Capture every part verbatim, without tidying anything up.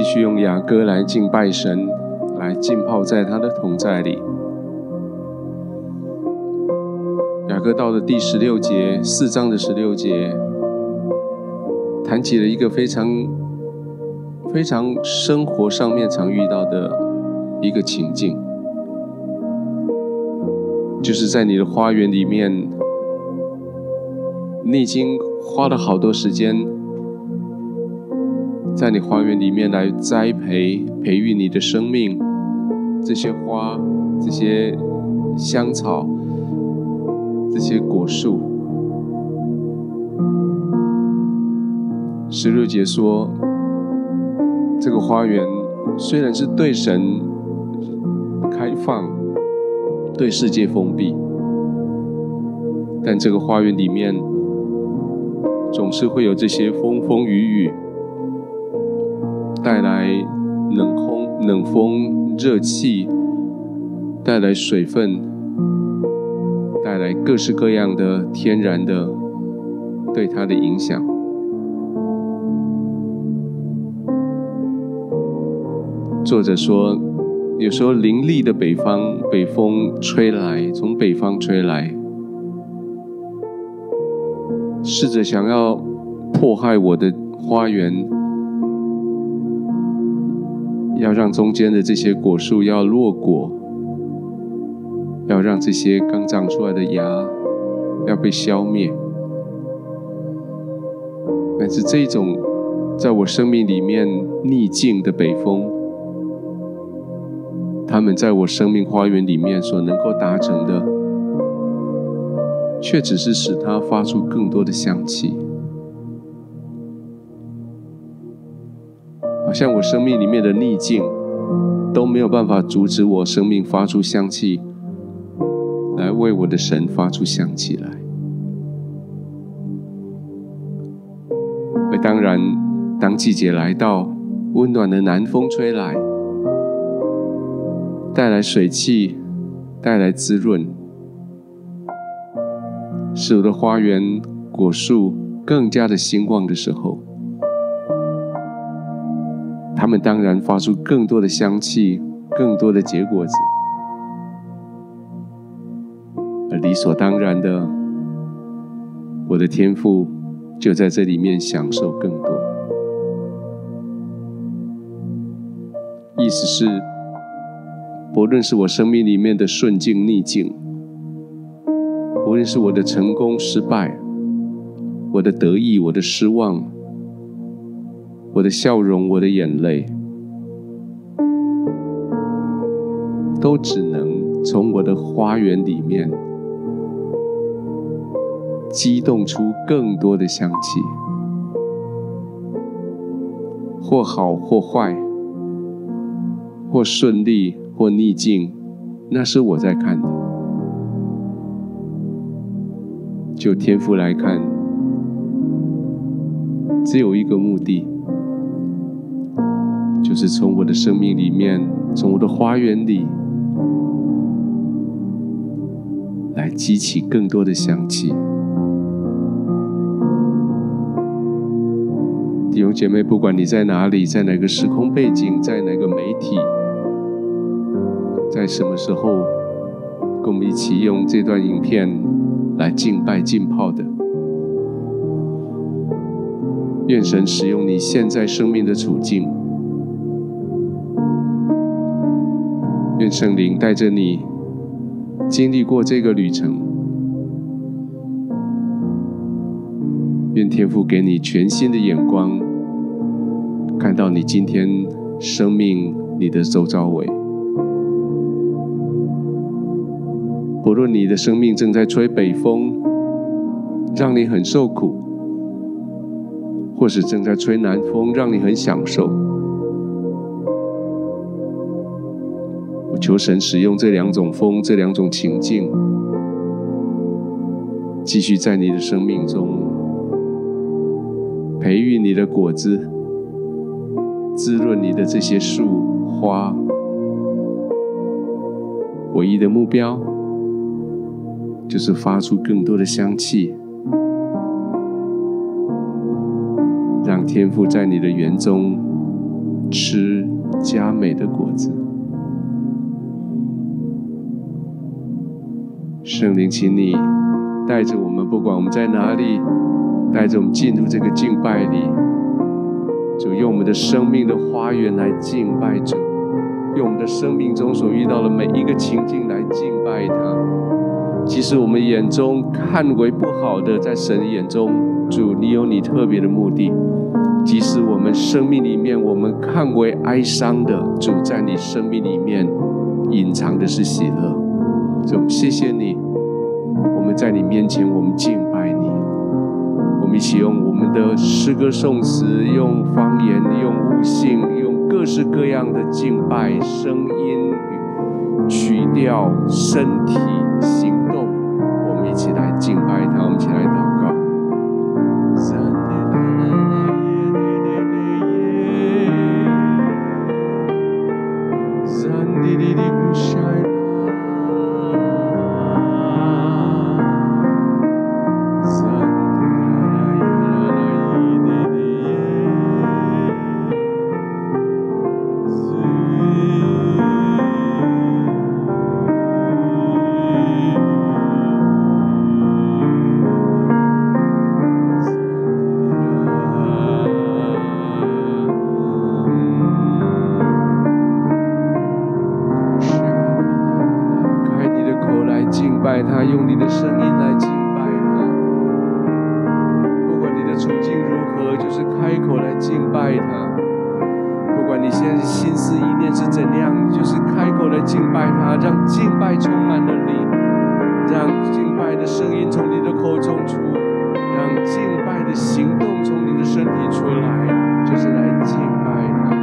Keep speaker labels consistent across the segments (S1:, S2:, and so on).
S1: 继续用雅歌来敬拜神，来浸泡在他的同在里。雅歌到了第十六节，四章的十六节，谈起了一个非常非常生活上面常遇到的一个情境，就是在你的花园里面，你已经花了好多时间在你花园里面来栽培培育你的生命，这些花，这些香草，这些果树。十六节说，这个花园虽然是对神开放，对世界封闭，但这个花园里面总是会有这些风风雨雨，带来冷风、冷风、热气，带来水分，带来各式各样的天然的对它的影响。作者说，有时候凌厉的北方北风吹来，从北方吹来，试着想要迫害我的花园，要让中间的这些果树要落果，要让这些刚长出来的芽要被消灭。但是这种在我生命里面逆境的北风，他们在我生命花园里面所能够达成的，却只是使它发出更多的香气。好像我生命里面的逆境都没有办法阻止我生命发出香气，来为我的神发出香气来。而当然，当季节来到，温暖的南风吹来，带来水汽，带来滋润，使我的花园果树更加的兴旺的时候，它们当然发出更多的香气，更多的结果子，而理所当然的，我的天父就在这里面享受更多。意思是，不论是我生命里面的顺境逆境，不论是我的成功失败，我的得意，我的失望，我的笑容，我的眼泪，都只能从我的花园里面激动出更多的香气，或好或坏，或顺利或逆境，那是我在看的。就天父来看，只有一个目的，就是从我的生命里面，从我的花园里，来激起更多的香气。弟兄姐妹，不管你在哪里，在哪个时空背景，在哪个媒体，在什么时候，跟我们一起用这段影片来敬拜浸泡的，愿神使用你现在生命的处境，愿圣灵带着你经历过这个旅程，愿天父给你全新的眼光，看到你今天生命你的周遭围。不论你的生命正在吹北风，让你很受苦，或是正在吹南风，让你很享受，我求神使用这两种风，这两种情境，继续在你的生命中培育你的果子，滋润你的这些树花。唯一的目标就是发出更多的香气，让天父在你的园中吃佳美的果子。圣灵，请你带着我们，不管我们在哪里，带着我们进入这个敬拜里。主，用我们的生命的花园来敬拜主，用我们的生命中所遇到的每一个情境来敬拜他。即使我们眼中看为不好的，在神的眼中，主，你有你特别的目的。即使我们生命里面我们看为哀伤的，主，在你生命里面隐藏的是喜乐。主，谢谢你，我们在你面前，我们敬拜你。我们一起用我们的诗歌颂词，用方言，用悟性，用各式各样的敬拜声音、曲调、身体、行动，我们一起来敬拜他，我们一起来祷告。他用你的声音来敬拜他，不管你的处境如何，就是开口来敬拜他。不管你现在心思意念是怎样，就是开口来敬拜他，让敬拜充满了你，让敬拜的声音从你的口中出，让敬拜的行动从你的身体出来，就是来敬拜他。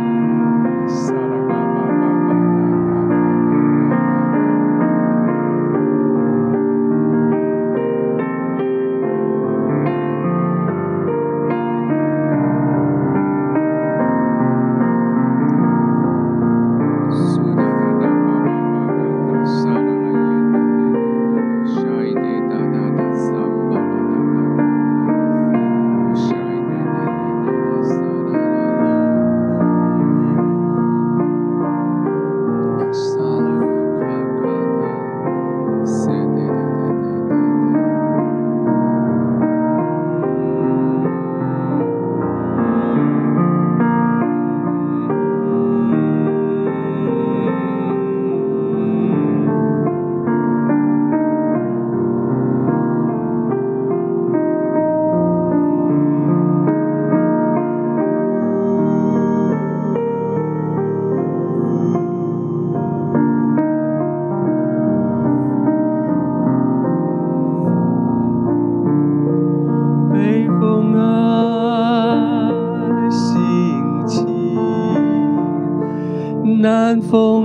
S1: 南风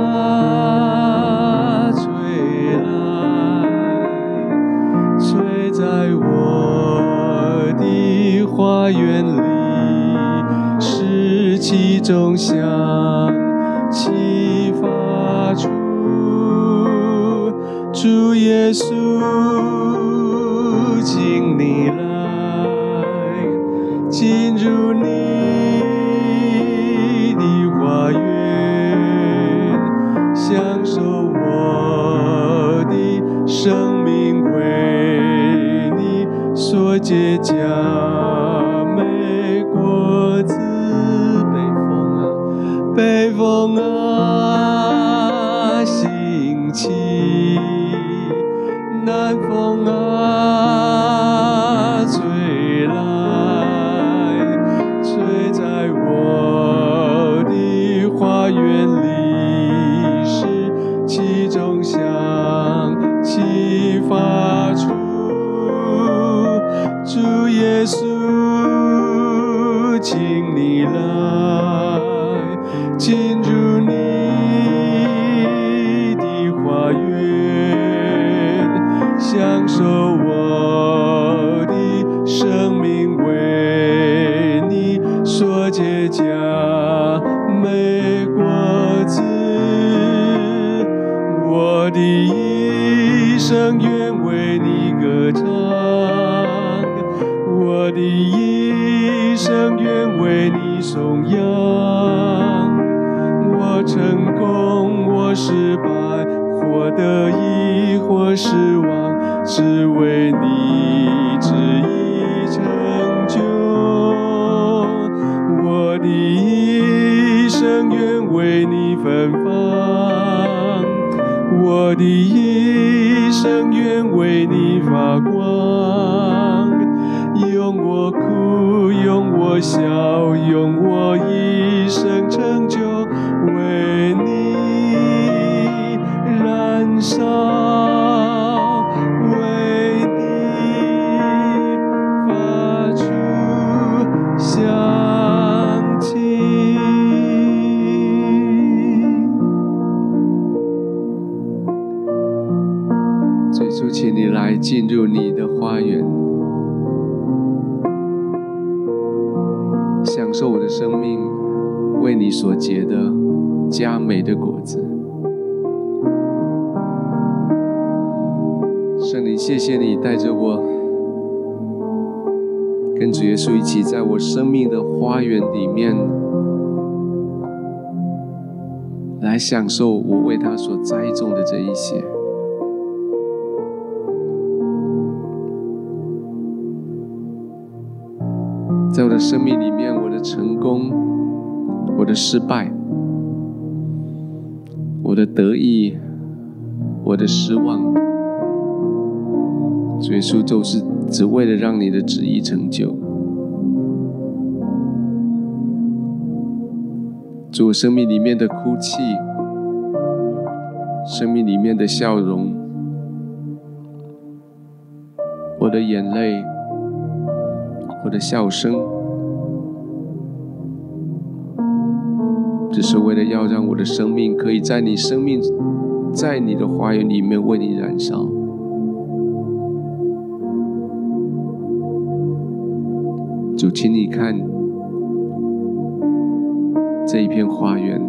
S1: 啊，吹来，吹在我的花园里，湿气中香气发出。主耶稣，请你来，进入你的花园。享受我的生命为你所结佳美果子。北风啊，北风啊，兴起，南风啊，吹来，吹在我的花园里。气中香气发出，主耶稣，请你来，进入你的花园，享受我的生命为你所结佳美果子。我的一生愿为你歌唱，我的一生愿为你颂扬。我成功，我失败，或得意，或失望，只为你旨意成就。我的一生愿为你芬芳，我的一生愿为你发光。用我哭，用我笑，用我一生成就，为你燃烧，为你发出香气。最初，请你来进入你的花园，享受我的生命为你所结的佳美的果子。圣灵，谢谢你带着我跟主耶稣一起在我生命的花园里面来享受我为他所栽种的这一些。在我的生命里面，我的成功，我的失败，我的得意，我的失望，主耶稣就是只为了让你的旨意成就。主，我生命里面的哭泣，生命里面的笑容，我的眼泪，我的笑声，只是为了要让我的生命可以在你生命，在你的花园里面为你燃烧。主，请你看这一片花园，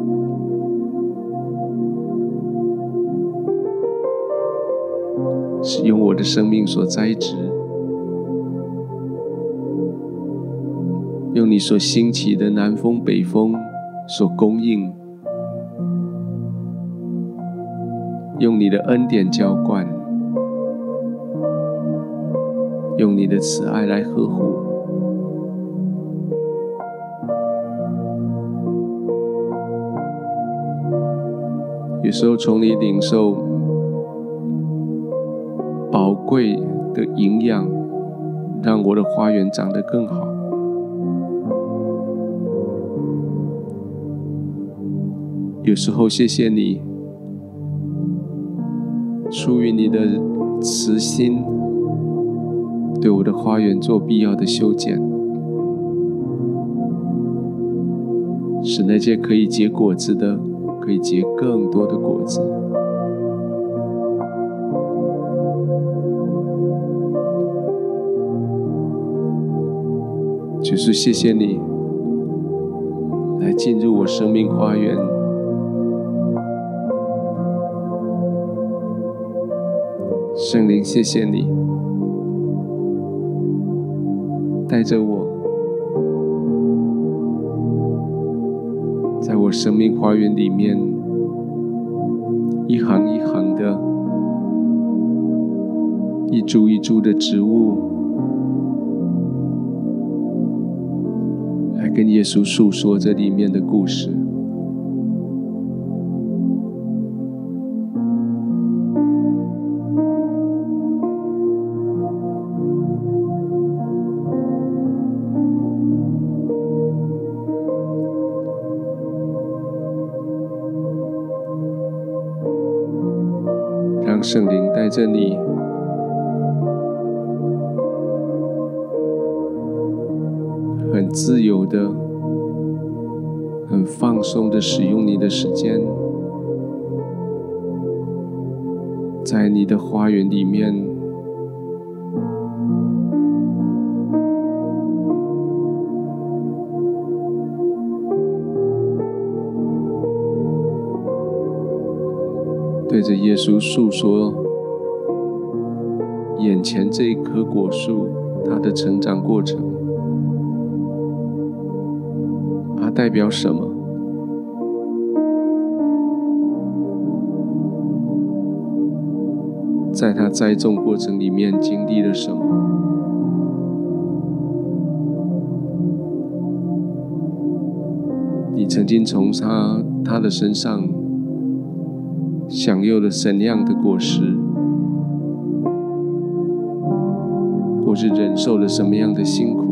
S1: 是用我的生命所栽植，用你所兴起的南风北风所供应，用你的恩典浇灌，用你的慈爱来呵护。有时候从你领受宝贵的营养，让我的花园长得更好。有时候谢谢你出于你的慈心，对我的花园做必要的修剪，使那些可以结果子的可以结更多的果子。就是谢谢你来进入我生命花园，圣灵，谢谢你带着我在我生命花园里面一行一行的，一株一株的植物，来跟耶稣诉说这里面的故事。让圣灵带着你很自由的、很放松的使用你的时间，在你的花园里面对着耶稣诉说眼前这一棵果树它的成长过程， 代表什么？在他栽种过程里面经历了什么？你曾经从他他的身上享有了怎样的果实，或是忍受了什么样的辛苦？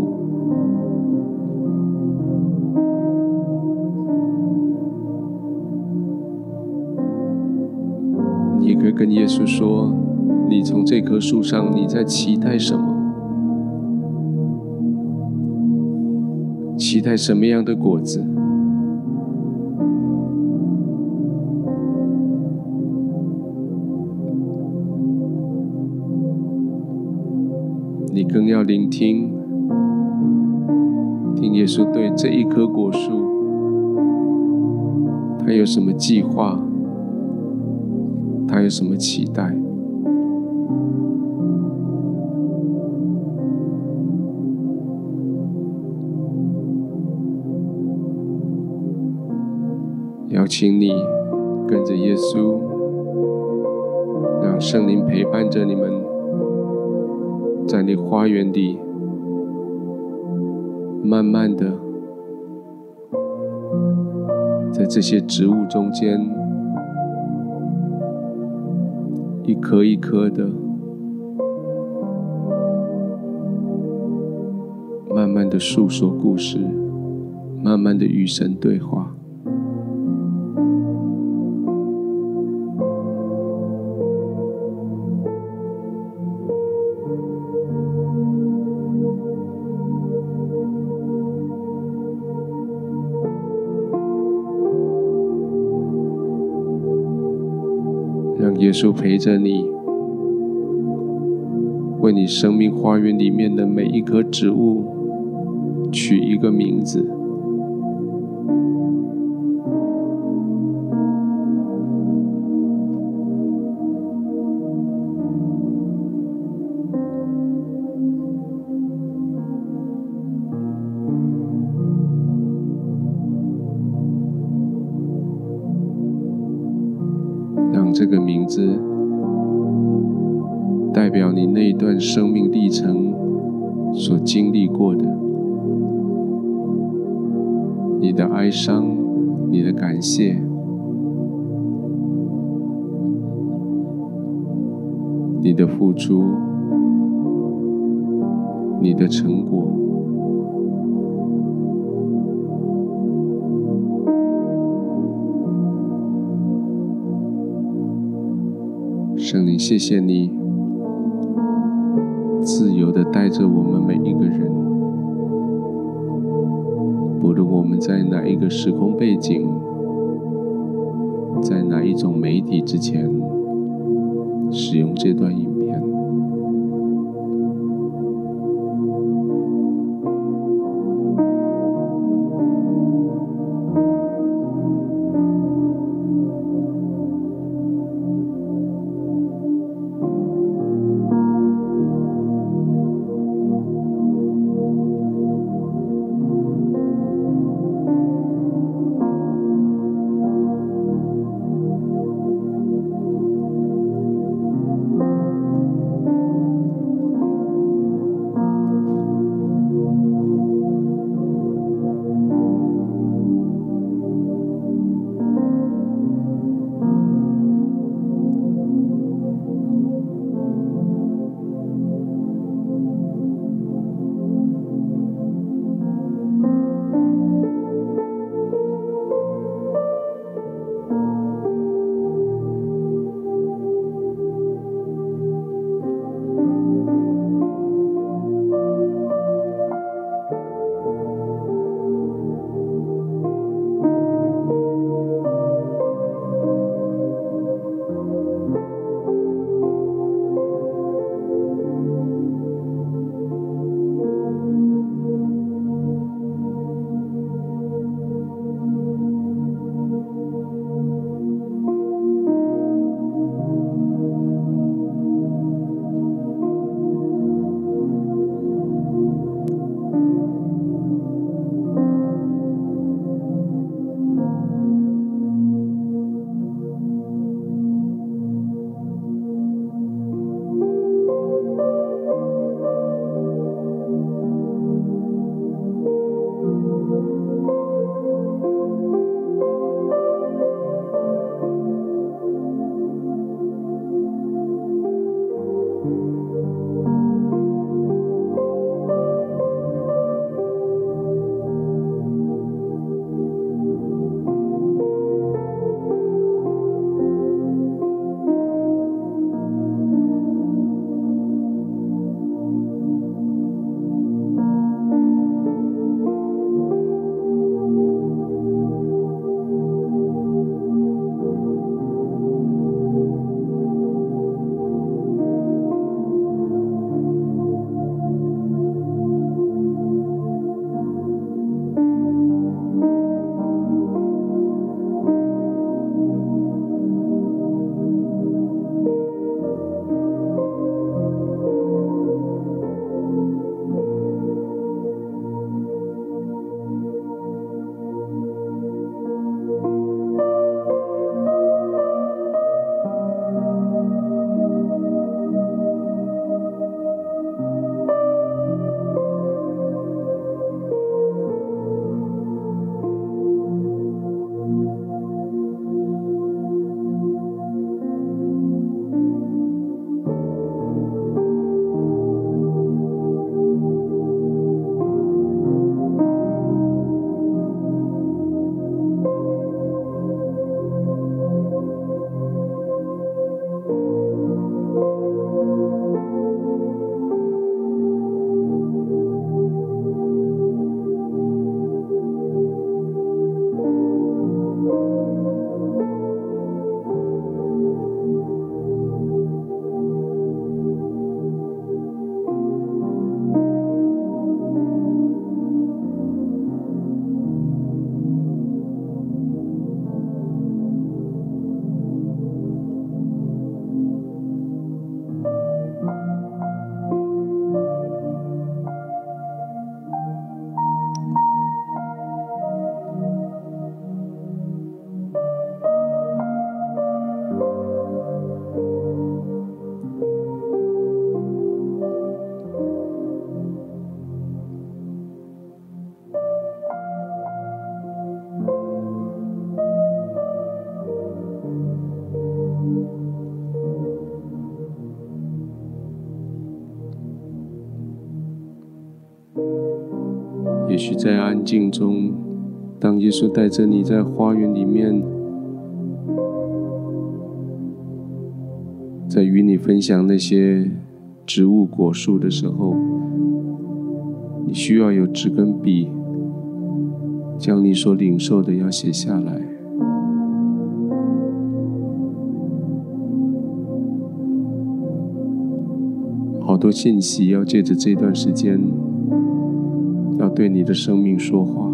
S1: 你也可以跟耶稣说，你从这棵树上，你在期待什么？期待什么样的果子？你更要聆听，听耶稣对这一棵果树，他有什么计划？他有什么期待？邀请你跟着耶稣，让圣灵陪伴着你们，在你花园里，慢慢的，在这些植物中间，一颗一颗的，慢慢的诉说故事，慢慢的与神对话。让耶稣陪着你，为你生命花园里面的每一棵植物取一个名字。让这个名字代表你那一段生命历程所经历过的，你的哀伤，你的感谢，你的付出，你的成果。圣灵，谢谢你自由地带着我们每一个人，不论我们在哪一个时空背景，在哪一种媒体之前使用这段影片。 也许在安静中，当耶稣带着你在花园里面，在与你分享那些植物果树的时候，你需要有纸跟笔，将你所领受的要写下来。好多信息要借着这段时间，要对你的生命说话。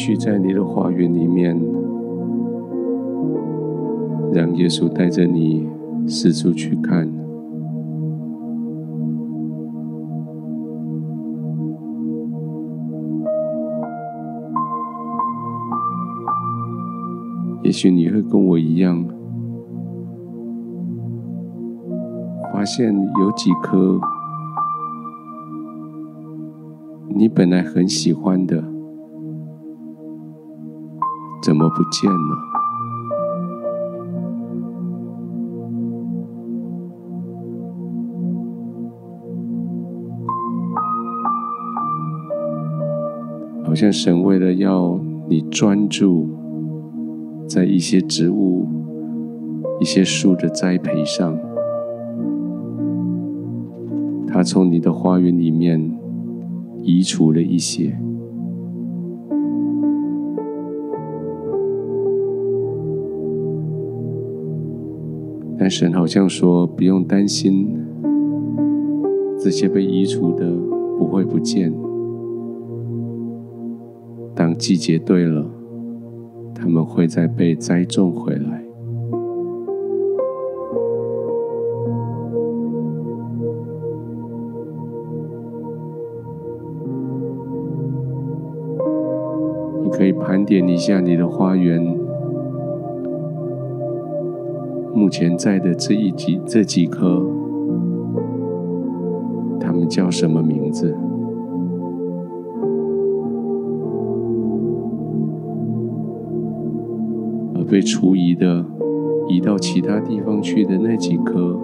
S1: 续在你的花园里面，让耶稣带着你四处去看。也许你会跟我一样，发现有几棵你本来很喜欢的，怎么不见了？好像神为了要你专注在一些植物、一些树的栽培上，他从你的花园里面移除了一些。但神好像说，不用担心，这些被移除的不会不见。当季节对了，他们会再被栽种回来。你可以盘点一下你的花园，目前在的这一几这几棵，它们叫什么名字？而被除移的、移到其他地方去的那几棵，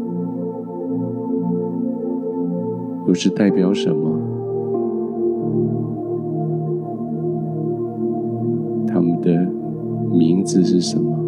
S1: 又是代表什么？它们的名字是什么？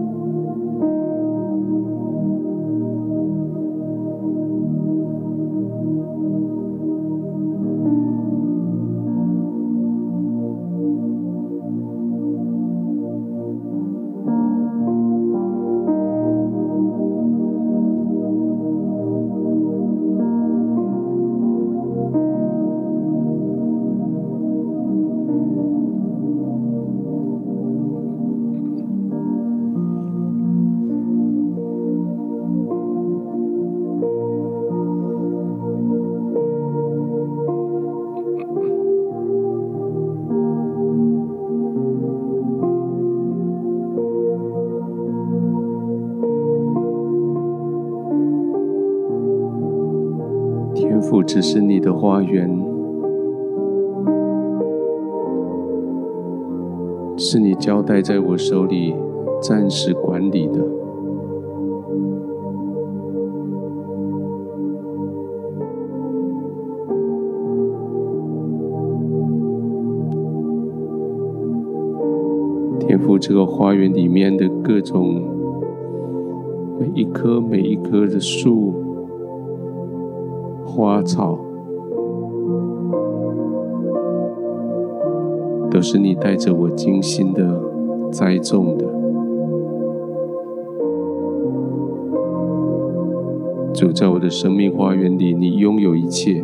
S1: 天父，这是你的花园，是你交代在我手里暂时管理的。天父，这个花园里面的各种每一棵每一棵的树、花草，都是你带着我精心的栽种的。主，在我的生命花园里，你拥有一切。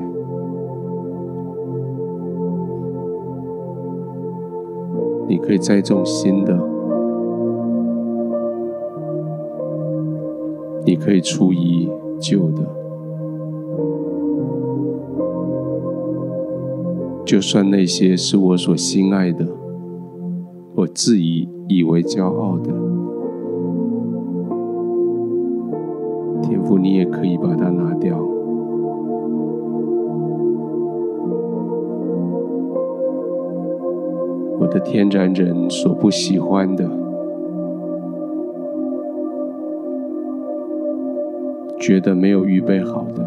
S1: 你可以栽种新的，你可以除移旧的。就算那些是我所心爱的，我自以以为骄傲的，天父，你也可以把它拿掉。我的天然人所不喜欢的，觉得没有预备好的，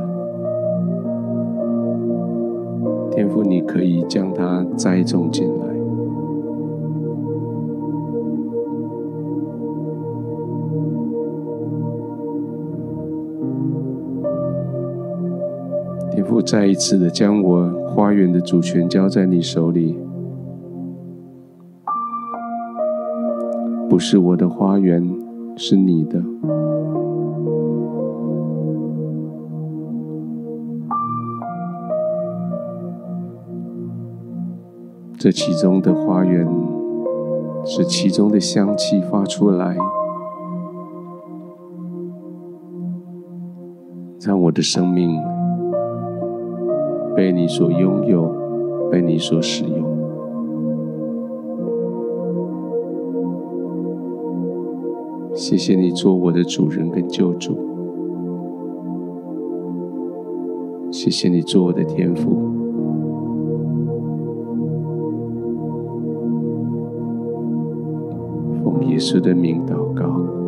S1: 天父，你可以将它栽种进来。天父，再一次的将我花园的主权交在你手里。不是我的花园，是你的。 这其中的花园，使其中的香气发出来，让我的生命被你所拥有，被你所使用。谢谢你做我的主人跟救主，谢谢你做我的天父。奉耶稣的名祷告。